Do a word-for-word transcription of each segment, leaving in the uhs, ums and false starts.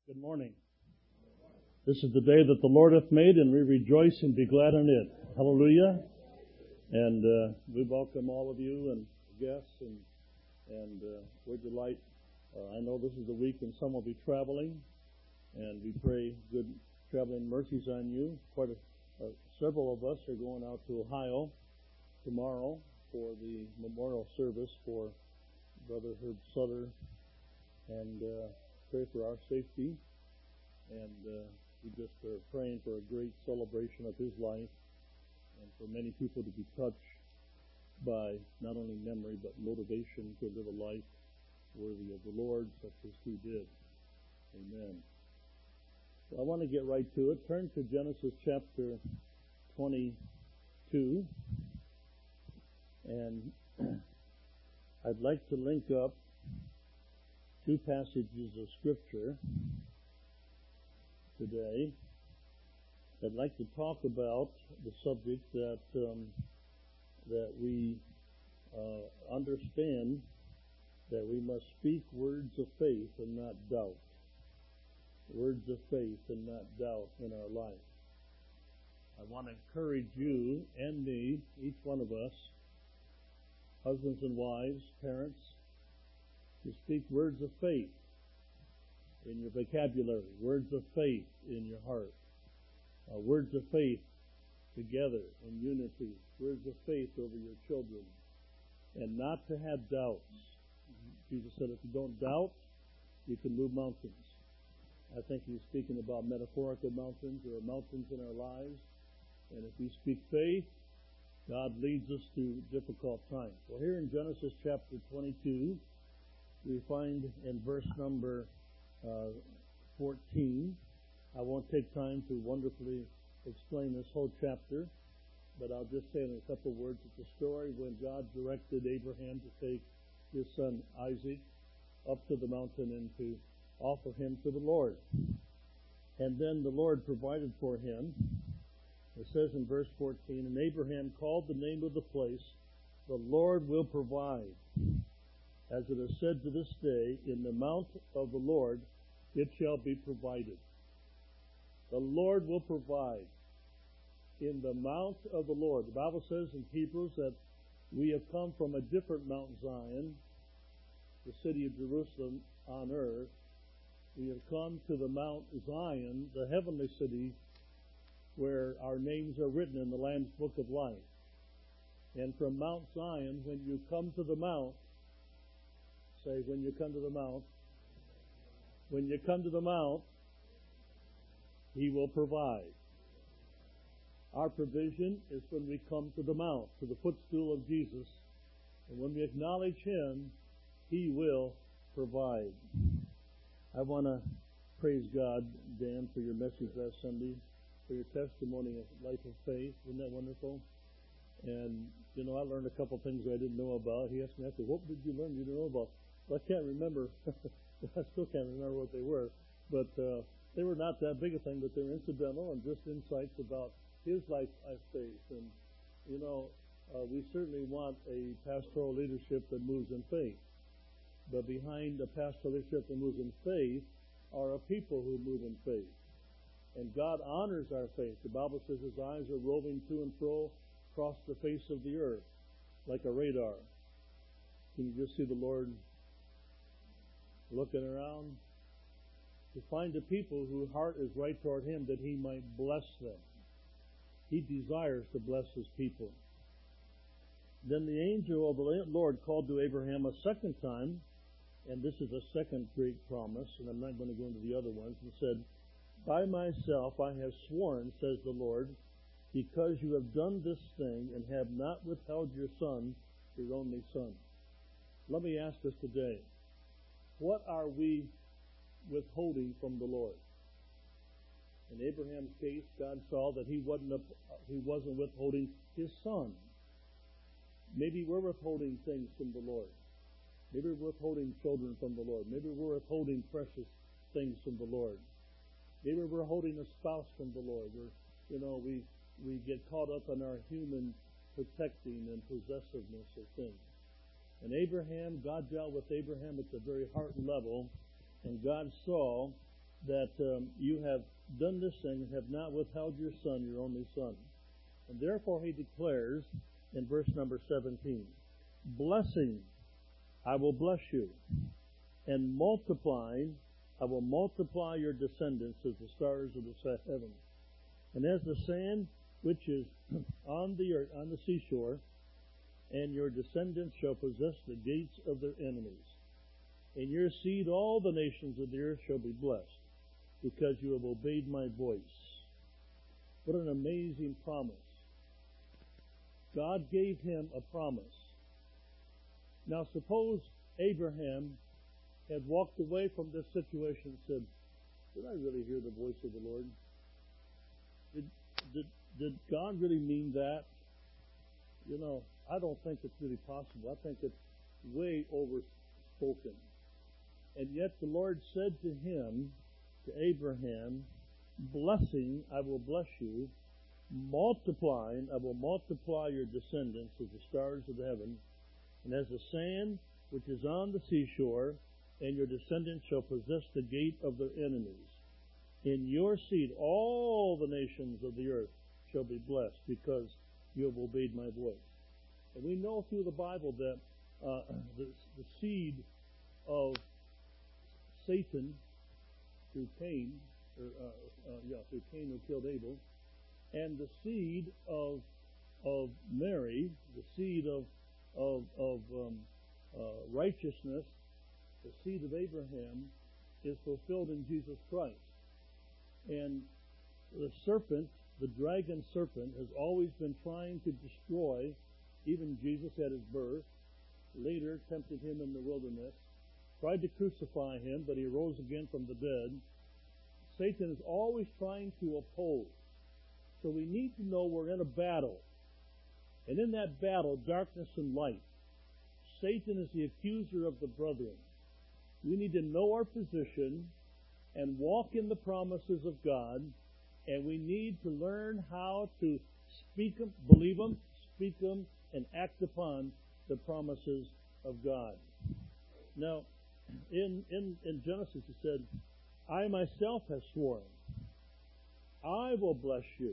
Good morning. This is the day that the Lord hath made, and we rejoice and be glad in it. Hallelujah. And uh, we welcome all of you and guests, and and uh, we delight. Uh, I know this is the week, and some will be traveling, and we pray good traveling mercies on you. Quite a, uh, several of us are going out to Ohio tomorrow for the memorial service for Brother Herb Sutter, and uh, pray for our safety, and uh, we just are praying for a great celebration of his life, and for many people to be touched by not only memory but motivation to live a life worthy of the Lord, such as he did. Amen. So I want to get right to it. Turn to Genesis chapter twenty-two, and I'd like to link up two passages of Scripture today. I'd like to talk about the subject that um, that we uh, understand that we must speak words of faith and not doubt. Words of faith and not doubt in our life. I want to encourage you and me, each one of us, husbands and wives, parents, to speak words of faith in your vocabulary, words of faith in your heart, uh, words of faith together in unity, words of faith over your children, and not to have doubts. Jesus said if you don't doubt, you can move mountains. I think he's speaking about metaphorical mountains or mountains in our lives, and if we speak faith, God leads us through difficult times. Well, here in Genesis chapter twenty-two, we find in verse number uh, fourteen. I won't take time to wonderfully explain this whole chapter, but I'll just say in a couple of words, it's a story when God directed Abraham to take his son Isaac up to the mountain and to offer him to the Lord. And then the Lord provided for him. It says in verse fourteen, and Abraham called the name of the place, the Lord will provide. As it is said to this day, in the mount of the Lord it shall be provided. The Lord will provide in the mount of the Lord. The Bible says in Hebrews that we have come from a different Mount Zion, the city of Jerusalem on earth. We have come to the Mount Zion, the heavenly city, where our names are written in the Lamb's Book of Life. And from Mount Zion, when you come to the mount, say, when you come to the mount, when you come to the mount, he will provide. Our provision is when we come to the mount, to the footstool of Jesus. And when we acknowledge him, he will provide. I want to praise God, Dan, for your message last Sunday, for your testimony of life of faith. Isn't that wonderful? And, you know, I learned a couple things I didn't know about. He asked me after, what did you learn you didn't know about? Well, I can't remember. I still can't remember what they were. But uh, they were not that big a thing, but they were incidental and just insights about his life of faith. And, you know, uh, we certainly want a pastoral leadership that moves in faith. But behind the pastoral leadership that moves in faith are a people who move in faith. And God honors our faith. The Bible says his eyes are roving to and fro across the face of the earth like a radar. Can you just see the Lord looking around to find a people whose heart is right toward him that he might bless them? He desires to bless his people. Then the angel of the Lord called to Abraham a second time, and this is a second great promise, and I'm not going to go into the other ones, and said, by myself I have sworn, says the Lord, because you have done this thing and have not withheld your son, your only son. Let me ask us today, what are we withholding from the Lord? In Abraham's case, God saw that he wasn't a, he wasn't withholding his son. Maybe we're withholding things from the Lord. Maybe we're withholding children from the Lord. Maybe we're withholding precious things from the Lord. Maybe we're holding a spouse from the Lord. We're, you know, we we get caught up in our human protecting and possessiveness of things. And Abraham, God dealt with Abraham at the very heart level, and God saw that um, you have done this thing and have not withheld your son, your only son. And therefore he declares in verse number seventeen, blessing, I will bless you, and multiplying, I will multiply your descendants as the stars of the heaven, and as the sand which is on the earth, on the seashore, and your descendants shall possess the gates of their enemies. In your seed all the nations of the earth shall be blessed, because you have obeyed my voice. What an amazing promise. God gave him a promise. Now suppose Abraham had walked away from this situation and said, did I really hear the voice of the Lord? Did, did, did God really mean that? You know, I don't think it's really possible. I think it's way overspoken. And yet the Lord said to him, to Abraham, blessing, I will bless you, multiplying, I will multiply your descendants as the stars of heaven, and as the sand which is on the seashore, and your descendants shall possess the gate of their enemies. In your seed all the nations of the earth shall be blessed, because you have obeyed my voice. And we know through the Bible that uh, the, the seed of Satan through Cain, or uh, uh, yeah, through Cain who killed Abel, and the seed of of Mary, the seed of of, of um, uh, righteousness, the seed of Abraham, is fulfilled in Jesus Christ. And the serpent, the dragon serpent, has always been trying to destroy even Jesus at his birth. Later tempted him in the wilderness, tried to crucify him, but he rose again from the dead. Satan is always trying to oppose. So we need to know we're in a battle. And in that battle, darkness and light. Satan is the accuser of the brethren. We need to know our position and walk in the promises of God, and we need to learn how to speak them, believe them, speak them, and act upon the promises of God. Now, in, in, in Genesis it said, I myself have sworn, I will bless you.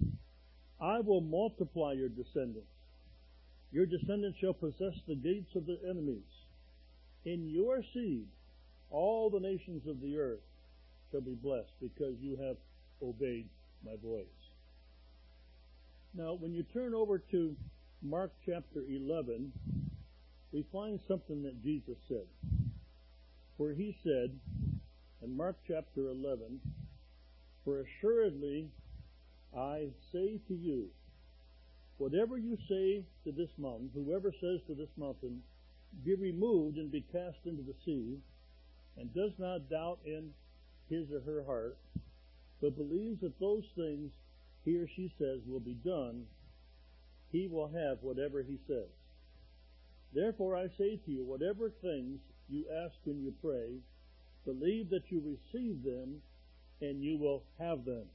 I will multiply your descendants. Your descendants shall possess the gates of their enemies. In your seed, all the nations of the earth shall be blessed, because you have obeyed my voice. Now, when you turn over to Mark chapter eleven, we find something that Jesus said. For he said, in Mark chapter eleven, for assuredly I say to you, whatever you say to this mountain, whoever says to this mountain, be removed and be cast into the sea, and does not doubt in his or her heart, but believes that those things he or she says will be done, he will have whatever he says. Therefore I say to you, whatever things you ask when you pray, believe that you receive them, and you will have them.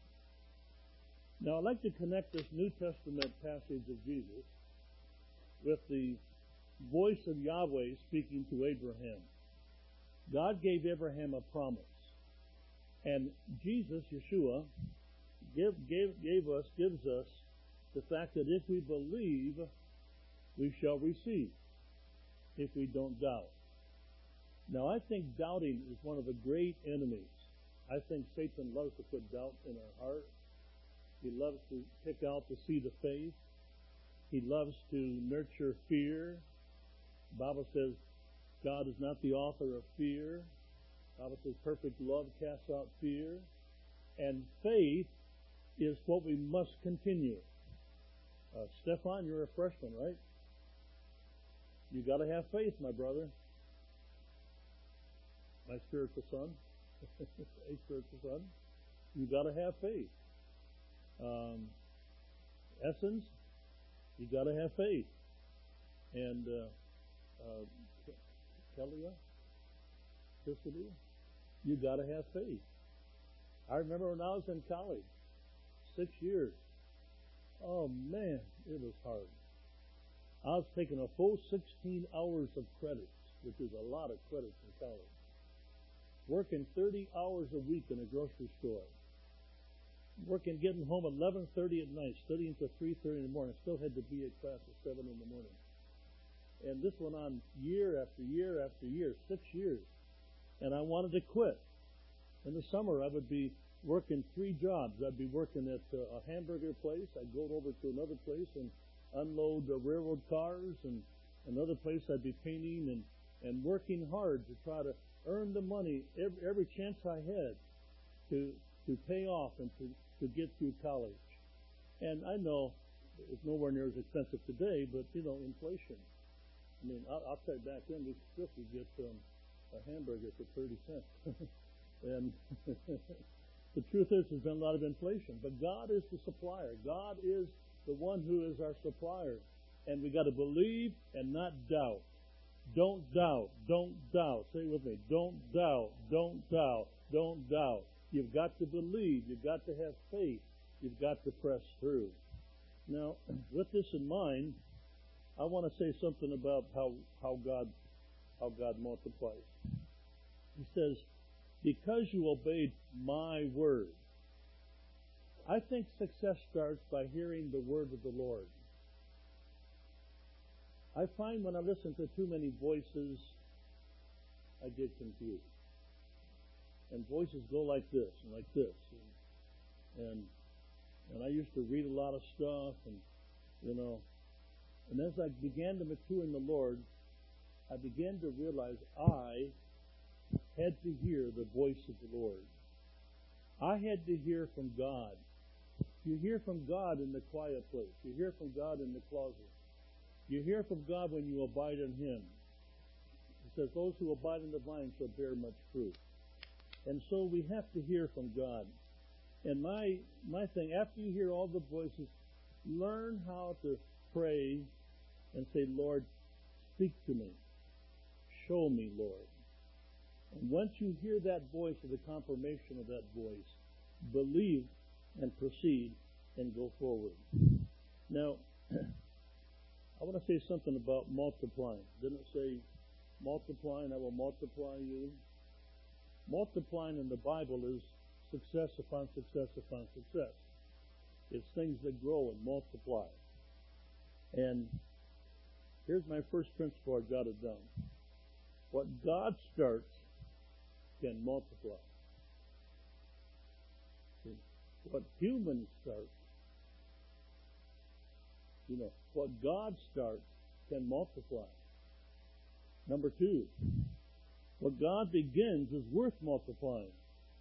Now I'd like to connect this New Testament passage of Jesus with the voice of Yahweh speaking to Abraham. God gave Abraham a promise. And Jesus, Yeshua, give, gave, gave us, gives us the fact that if we believe, we shall receive, if we don't doubt. Now, I think doubting is one of the great enemies. I think Satan loves to put doubt in our heart. He loves to pick out the seed of faith. He loves to nurture fear. The Bible says God is not the author of fear. The Bible says perfect love casts out fear. And faith is what we must continue. Uh, Stefan, you're a freshman, right? You got to have faith, my brother. My spiritual son. A spiritual son. You got to have faith. Um, Essence, you got to have faith. And uh, uh, Kelia, Christy, you got to have faith. I remember when I was in college, six years. Oh man, it was hard. I was taking a full sixteen hours of credits, which is a lot of credits in college. working thirty hours a week in a grocery store, working, getting home at eleven thirty at night, studying till three thirty in the morning. Still had to be at class at seven in the morning. And this went on year after year after year, six years. And I wanted to quit. In the summer, I would be working three jobs. I'd be working at uh, a hamburger place. I'd go over to another place and unload the railroad cars, and another place I'd be painting and, and working hard to try to earn the money every, every chance I had to to pay off and to, to get through college. And I know it's nowhere near as expensive today, but, you know, inflation. I mean, I'll, I'll tell you, back then we still could get um, a hamburger for thirty cents. And the truth is, there's been a lot of inflation. But God is the supplier. God is the one who is our supplier. And we got to believe and not doubt. Don't doubt. Don't doubt. Say it with me. Don't doubt. Don't doubt. Don't doubt. You've got to believe. You've got to have faith. You've got to press through. Now, with this in mind, I want to say something about how, how God how God multiplies. He says, because you obeyed my word. I think success starts by hearing the word of the Lord. I find when I listen to too many voices, I get confused. And voices go like this and like this. And, and and I used to read a lot of stuff, and, you know, and as I began to mature in the Lord, I began to realize I had to hear the voice of the Lord. I had to hear from God. You hear from God in the quiet place. You hear from God in the closet. You hear from God when you abide in Him. He says, those who abide in the vine shall bear much fruit. And so we have to hear from God. And my my thing, after you hear all the voices, learn how to pray and say, Lord, speak to me. Show me, Lord. And once you hear that voice or the confirmation of that voice, believe and proceed and go forward. Now, I want to say something about multiplying. Didn't it say, multiplying, I will multiply you? Multiplying in the Bible is success upon success upon success. It's things that grow and multiply. And here's my first principle I've got it done. What God starts can multiply. What humans start, you know, what God starts can multiply. Number two, what God begins is worth multiplying.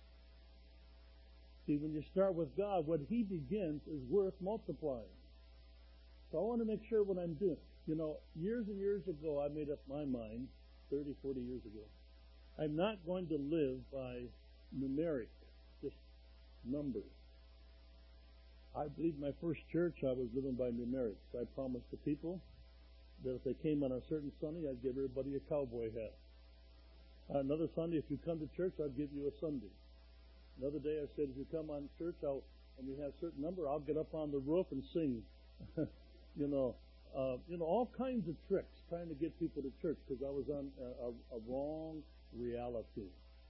See, when you start with God, what He begins is worth multiplying. So I want to make sure what I'm doing. You know, years and years ago, I made up my mind, thirty, forty years ago, I'm not going to live by numeric, just numbers. I believe my first church, I was living by numerics. I promised the people that if they came on a certain Sunday, I'd give everybody a cowboy hat. Another Sunday, if you come to church, I'll give you a Sunday. Another day, I said, if you come on church, I'll, and we have a certain number, I'll get up on the roof and sing. you know, uh, you know, all kinds of tricks trying to get people to church because I was on a, a, a wrong reality.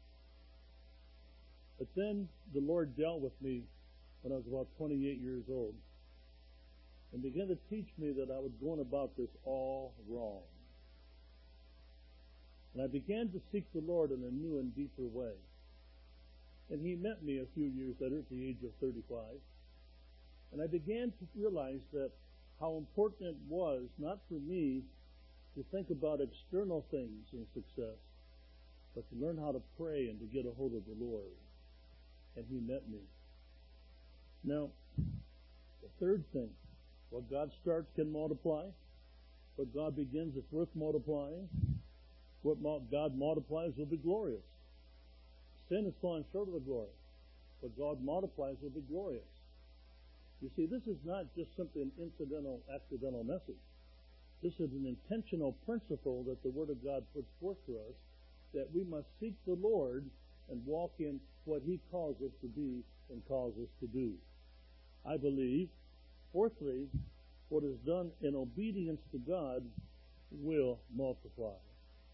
But then the Lord dealt with me when I was about twenty-eight years old and began to teach me that I was going about this all wrong. And I began to seek the Lord in a new and deeper way. And He met me a few years later at the age of thirty-five. And I began to realize that how important it was, not for me to think about external things in success, but to learn how to pray and to get a hold of the Lord. And He met me. Now, the third thing, what God starts can multiply. What God begins is worth multiplying. What God multiplies will be glorious. Sin is falling short of the glory. What God multiplies will be glorious. You see, this is not just simply an incidental, accidental message. This is an intentional principle that the Word of God puts forth to us, that we must seek the Lord and walk in what He calls us to be and calls us to do. I believe, fourthly, what is done in obedience to God will multiply.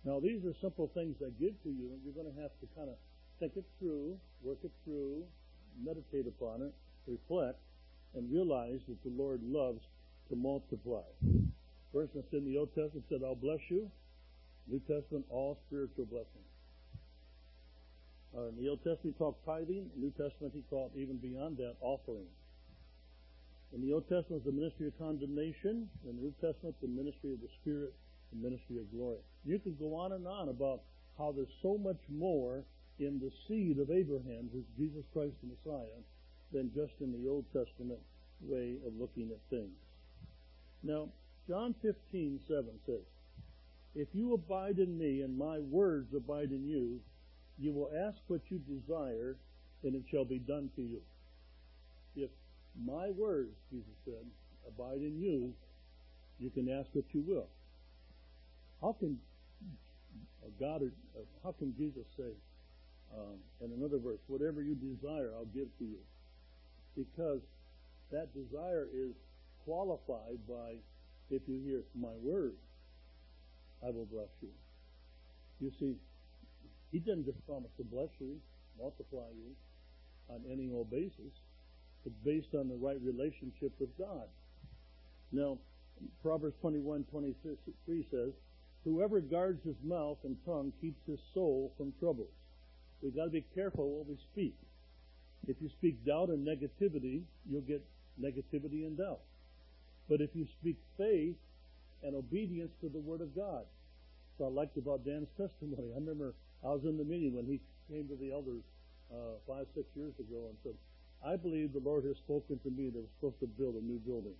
Now, these are simple things I give to you, and you're going to have to kind of think it through, work it through, meditate upon it, reflect, and realize that the Lord loves to multiply. For instance, in the Old Testament, it said, I'll bless you. New Testament, all spiritual blessings. Uh, in the Old Testament, he talked tithing. In the New Testament, he talked even beyond that, offering. In the Old Testament, the ministry of condemnation. In the New Testament, the ministry of the Spirit, the ministry of glory. You could go on and on about how there's so much more in the seed of Abraham, who's Jesus Christ the Messiah, than just in the Old Testament way of looking at things. Now, John fifteen seven says, if you abide in me and my words abide in you, you will ask what you desire, and it shall be done to you. If my words, Jesus said, abide in you, you can ask what you will. How can God, or how can Jesus say, um, in another verse, whatever you desire, I'll give to you? Because that desire is qualified by, if you hear my word, I will bless you. You see, he didn't just promise to bless you, multiply you on any old basis. It's based on the right relationship with God. Now, Proverbs twenty-one twenty-three says, whoever guards his mouth and tongue keeps his soul from troubles. We've got to be careful what we speak. If you speak doubt and negativity, you'll get negativity and doubt. But if you speak faith and obedience to the Word of God. So I liked about Dan's testimony. I remember I was in the meeting when he came to the elders uh, five, six years ago and said, I believe the Lord has spoken to me that we're supposed to build a new building.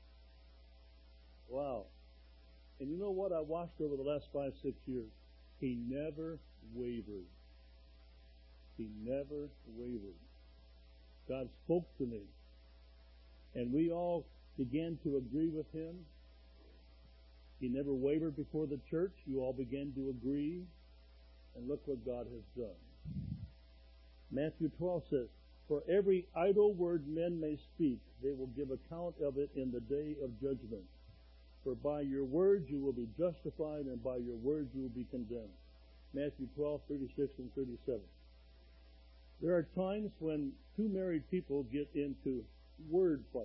Wow. And you know what I watched over the last five, six years? He never wavered. He never wavered. God spoke to me. And we all began to agree with him. He never wavered before the church. You all began to agree. And look what God has done. Matthew twelve says, for every idle word men may speak, they will give account of it in the day of judgment. For by your words you will be justified, and by your words you will be condemned. Matthew twelve, thirty-six and thirty-seven. There are times when two married people get into word fights.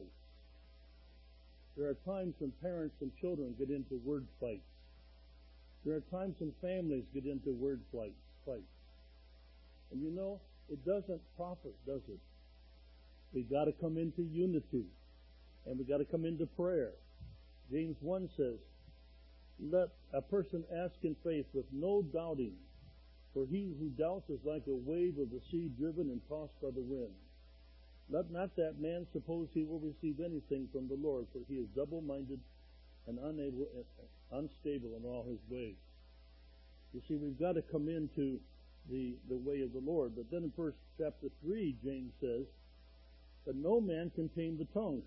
There are times when parents and children get into word fights. There are times when families get into word fights. fights. And you know, it doesn't profit, does it? We've got to come into unity. And we've got to come into prayer. James one says, let a person ask in faith with no doubting, for he who doubts is like a wave of the sea driven and tossed by the wind. Let not that man suppose he will receive anything from the Lord, for he is double-minded and unable, unstable in all his ways. You see, we've got to come into the, the way of the Lord. But then in first chapter three, James says, that no man can tame the tongue.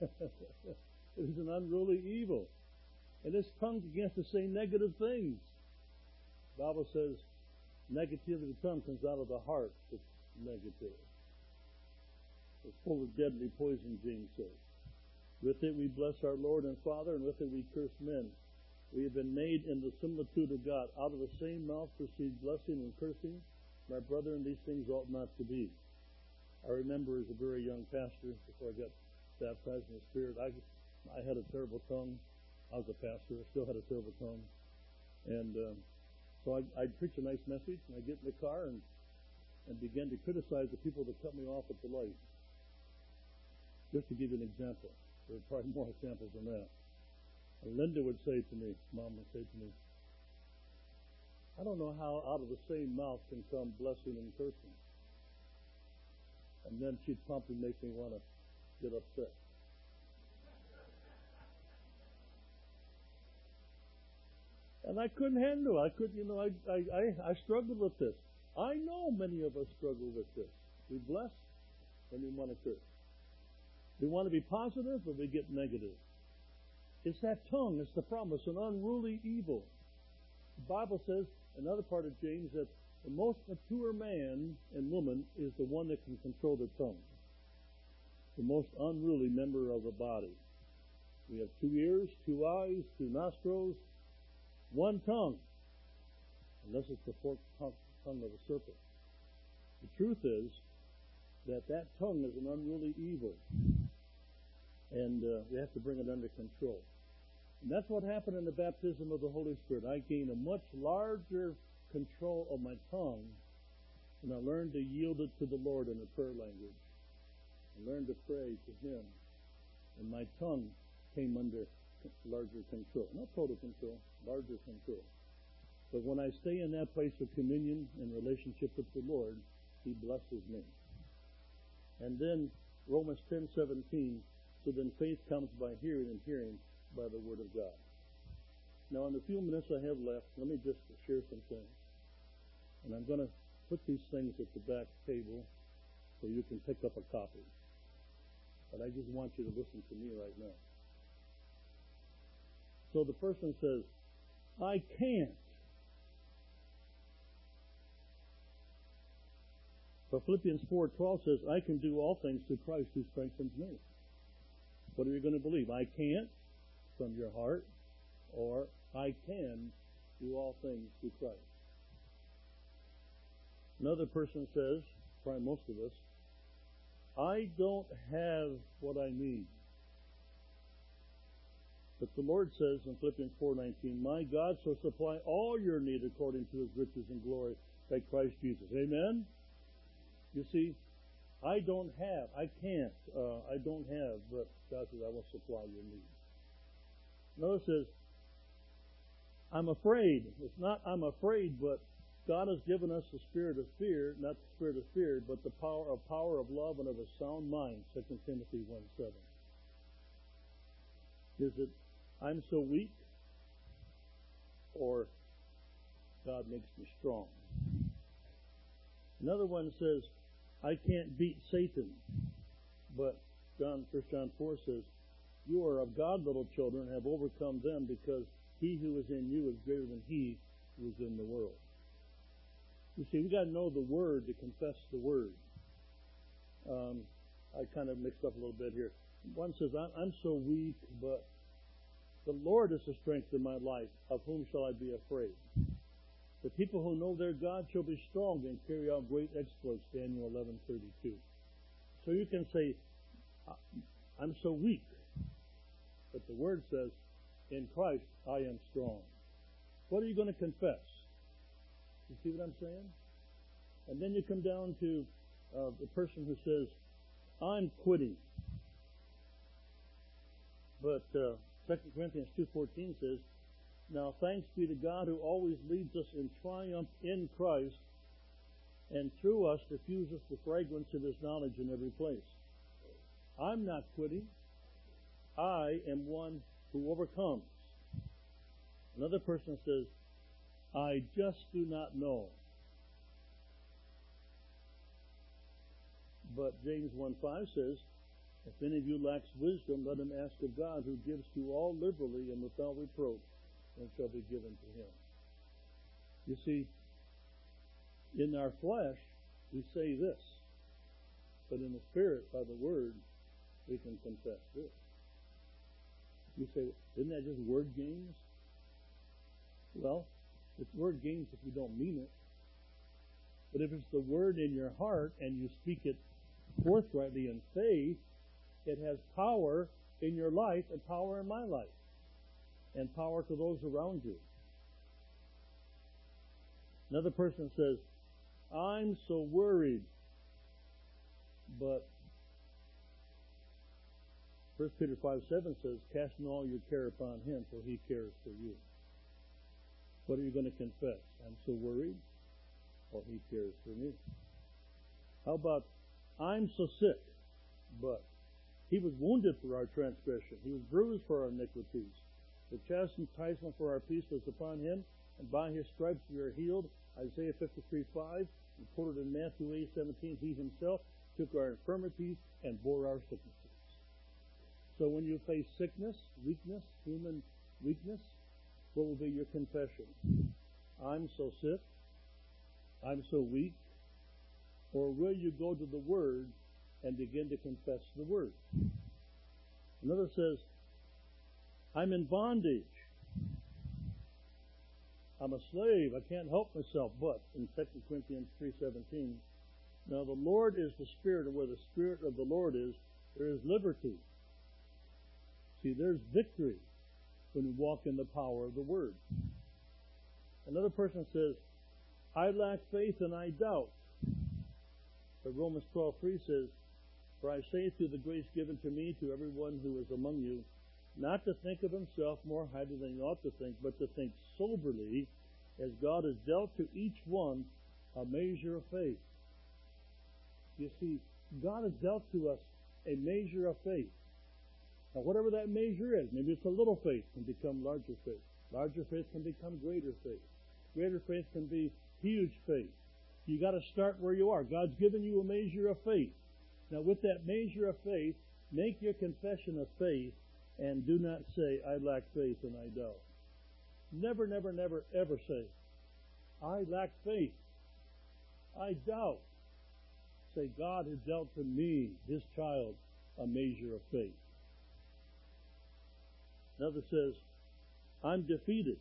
It is an unruly evil. And this tongue begins to say negative things. The Bible says, negativity of the tongue comes out of the heart. It's negative. It's full of deadly poison, James says. With it we bless our Lord and Father, and with it we curse men. We have been made in the similitude of God. Out of the same mouth proceed blessing and cursing. My brethren, these things ought not to be. I remember as a very young pastor, before I got baptized in the Spirit, I, I had a terrible tongue. I was a pastor. I still had a terrible tongue. And um, so I, I'd preach a nice message, and I'd get in the car and, and begin to criticize the people that cut me off at the light. Just to give you an example. There are probably more examples than that. And Linda would say to me, Mom would say to me, I don't know how out of the same mouth can come blessing and cursing. And then she'd promptly make me want to get upset. And I couldn't handle it. I couldn't, you know, I, I, I, I struggled with this. I know many of us struggle with this. We bless and we want to curse. We want to be positive, but we get negative. It's that tongue. It's the problem. It's an unruly evil. The Bible says, another part of James, that the most mature man and woman is the one that can control their tongue. The most unruly member of the body. We have two ears, two eyes, two nostrils, one tongue. unless it's the forked tongue of a serpent. The truth is that that tongue is an unruly evil, and uh, we have to bring it under control. And that's what happened in the baptism of the Holy Spirit. I gained a much larger control of my tongue, and I learned to yield it to the Lord in the prayer language. I learned to pray to Him, and my tongue came under larger control. Not total control, larger control. But when I stay in that place of communion and relationship with the Lord, He blesses me. And then Romans ten seventeen, so then faith comes by hearing, and hearing by the Word of God. Now, in the few minutes I have left, let me just share some things. And I'm going to put these things at the back table so you can pick up a copy. But I just want you to listen to me right now. So the person says, I can't. But Philippians four twelve says, I can do all things through Christ who strengthens me. What are you going to believe? I can't from your heart, or I can do all things through Christ. Another person says, probably most of us, I don't have what I need. But the Lord says in Philippians four nineteen, my God shall supply all your need according to His riches and glory by Christ Jesus. Amen? You see, I don't have, I can't, uh, I don't have, but God says, I will supply your need. Another says, I'm afraid. It's not I'm afraid, but God has given us the spirit of fear, not the spirit of fear, but the power of power of love and of a sound mind, Second Timothy one seven. Is it, I'm so weak, or God makes me strong? Another one says, I can't beat Satan, but John, First John four says, you are of God, little children, and have overcome them, because he who is in you is greater than he who is in the world. You see, we got to know the Word to confess the Word. Um, I kind of mixed up a little bit here. One says, I'm so weak, but the Lord is the strength in my life. Of whom shall I be afraid? The people who know their God shall be strong and carry out great exploits, Daniel eleven thirty-two. So you can say, I'm so weak. But the Word says, in Christ I am strong. What are you going to confess? You see what I'm saying? And then you come down to uh, the person who says, I'm quitting. But uh, Second Corinthians two fourteen says, now thanks be to God who always leads us in triumph in Christ, and through us diffuses the fragrance of His knowledge in every place. I'm not quitting. I am one who overcomes. Another person says, I just do not know. But James one five says, if any of you lacks wisdom, let him ask of God, who gives to all liberally and without reproach, and shall be given to him. You see, in our flesh, we say this, but in the Spirit, by the Word, we can confess this. You say, isn't that just word games? Well, it's word games if you don't mean it. But if it's the Word in your heart and you speak it forthrightly in faith, it has power in your life and power in my life and power to those around you. Another person says, I'm so worried, but First Peter five seven says, casting all your care upon Him, for He cares for you. What are you going to confess? I'm so worried, or He cares for me. How about, I'm so sick, but He was wounded for our transgression. He was bruised for our iniquities. The chastisement for our peace was upon Him, and by His stripes we are healed. Isaiah fifty-three five, and quoted in Matthew eight seventeen, He Himself took our infirmities and bore our sicknesses. So when you face sickness, weakness, human weakness, what will be your confession? I'm so sick. I'm so weak. Or will you go to the Word and begin to confess the Word? Another says, I'm in bondage. I'm a slave. I can't help myself. But in Second Corinthians three seventeen, now the Lord is the Spirit, and where the Spirit of the Lord is, there is liberty. See, there's victory when we walk in the power of the Word. Another person says, I lack faith and I doubt. But Romans twelve three says, for I say through the grace given to me, to everyone who is among you, not to think of himself more highly than he ought to think, but to think soberly, as God has dealt to each one a measure of faith. You see, God has dealt to us a measure of faith. Now, whatever that measure is, maybe it's a little faith can become larger faith. Larger faith can become greater faith. Greater faith can be huge faith. You got to start where you are. God's given you a measure of faith. Now, with that measure of faith, make your confession of faith and do not say, I lack faith and I doubt. Never, never, never, ever say, I lack faith. I doubt. Say, God has dealt to me, His child, a measure of faith. Another says, I'm defeated.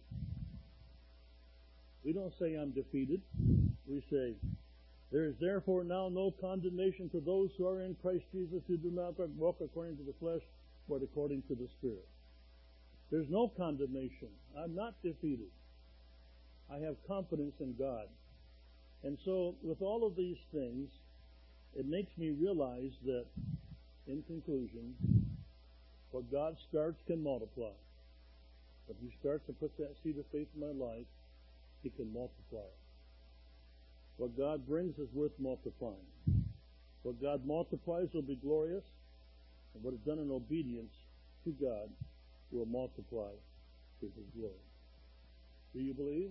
We don't say I'm defeated. We say, there is therefore now no condemnation to those who are in Christ Jesus, who do not walk according to the flesh, but according to the Spirit. There's no condemnation. I'm not defeated. I have confidence in God. And so, with all of these things, it makes me realize that, in conclusion, what God starts can multiply. If He starts to put that seed of faith in my life, He can multiply it. What God brings is worth multiplying. What God multiplies will be glorious, and what is done in obedience to God will multiply to His glory. Do you believe?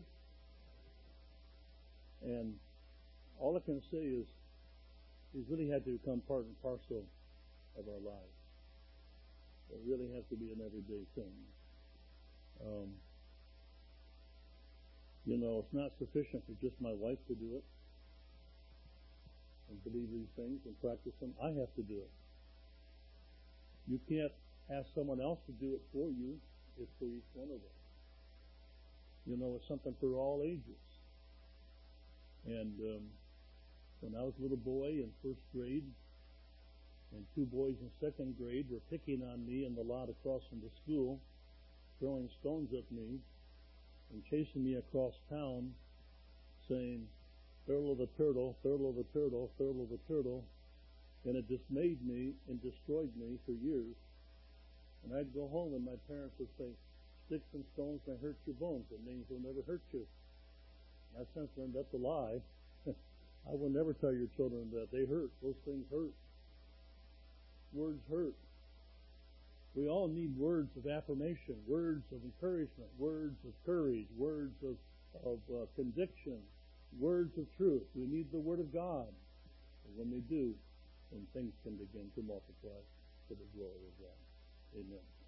And all I can say is, these really had to become part and parcel of our lives. It really has to be an everyday thing. Um, you know, it's not sufficient for just my wife to do it and believe these things and practice them. I have to do it. You can't ask someone else to do it for you. It's for each one of us. You know, it's something for all ages. And um, when I was a little boy in first grade, and two boys in second grade were picking on me in the lot across from the school, throwing stones at me, and chasing me across town, saying, Thurl of the turtle, Thurl of the turtle, Thurl of the turtle, and it dismayed me and destroyed me for years. And I'd go home and my parents would say, sticks and stones may hurt your bones. It means they'll never hurt you. And I since learned that's a lie. I will never tell your children that. They hurt. Those things hurt. Words hurt. We all need words of affirmation, words of encouragement, words of courage, words of, of uh, conviction, words of truth. We need the Word of God. And when we do, then things can begin to multiply to the glory of God. Amen.